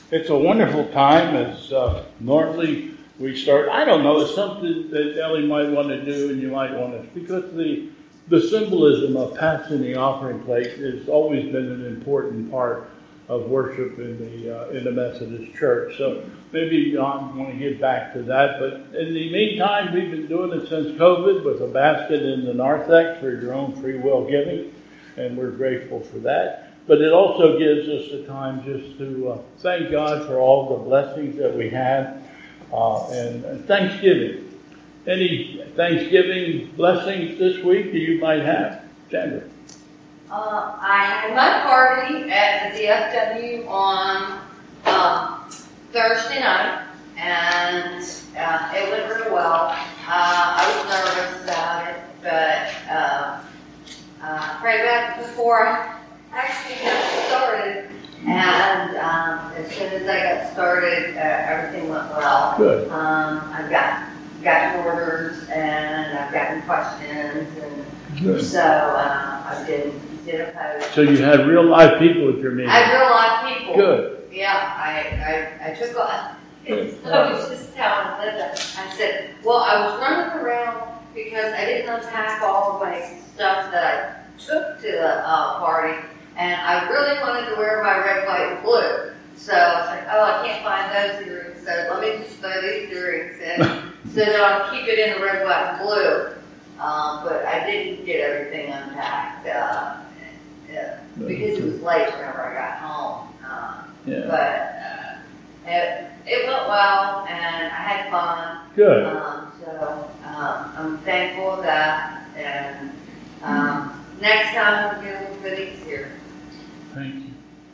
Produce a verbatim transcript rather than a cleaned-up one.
It's a wonderful time. As uh, normally we start. I don't know. It's something that Ellie might want to do, and you might want to, because the the symbolism of passing the offering plate has always been an important part of worship in the uh, in the Methodist Church. So maybe John want to get back to that. But in the meantime, we've been doing it since COVID with a basket in the narthex for your own free will giving, and we're grateful for that. But it also gives us the time just to uh, thank God for all the blessings that we have, uh, and, and Thanksgiving. Any Thanksgiving blessings this week that you might have, Sandra? Uh, I had my party at the D F W on um, Thursday night, and uh, it went really well. Uh, I was nervous about it, but uh, uh, prayed about it before I actually got started, and um, as soon as I got started, uh, everything went well. Good. Um, I've got gotten orders, and I've gotten questions, and Good. so uh, I did did a post. So you had real live people at your meeting. I had real live people. Good. Yeah, I I, I took a. I was just telling Linda. I said, well, I was running around because I didn't unpack all of my stuff that I took to the uh, party. And I really wanted to wear my red, white, and blue. So I was like, oh, I can't find those earrings, so let me just throw these earrings in so that I'll keep it in the red, white, and blue. Um, but I didn't get everything unpacked uh, yeah, because it was late whenever I got home. Uh, yeah. But uh, it, it went well, and I had fun. Good. Um, so um, I'm thankful of that. And um, next time will be a little bit easier. Thank you.